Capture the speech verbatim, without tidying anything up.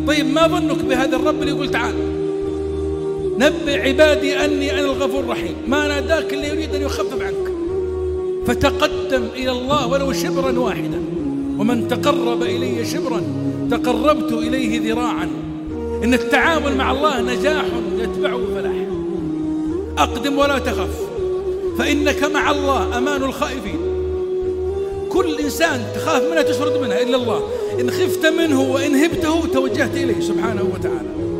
طيب ما ظنك بهذا الرب اللي يقول تعال نبئ عبادي أني أنا الغفور الرحيم، ما ناداك اللي يريد أن يخفف عنك، فتقدم إلى الله ولو شبرا واحدا، ومن تقرب إلي شبرا تقربت إليه ذراعا. إن التعامل مع الله نجاح يتبعه فلاح. أقدم ولا تخف، فإنك مع الله أمان الخائفين. كل إنسان تخاف منها تشرد منها إلا الله، إن خفت منه وإن هبته توجهت إليه سبحانه وتعالى.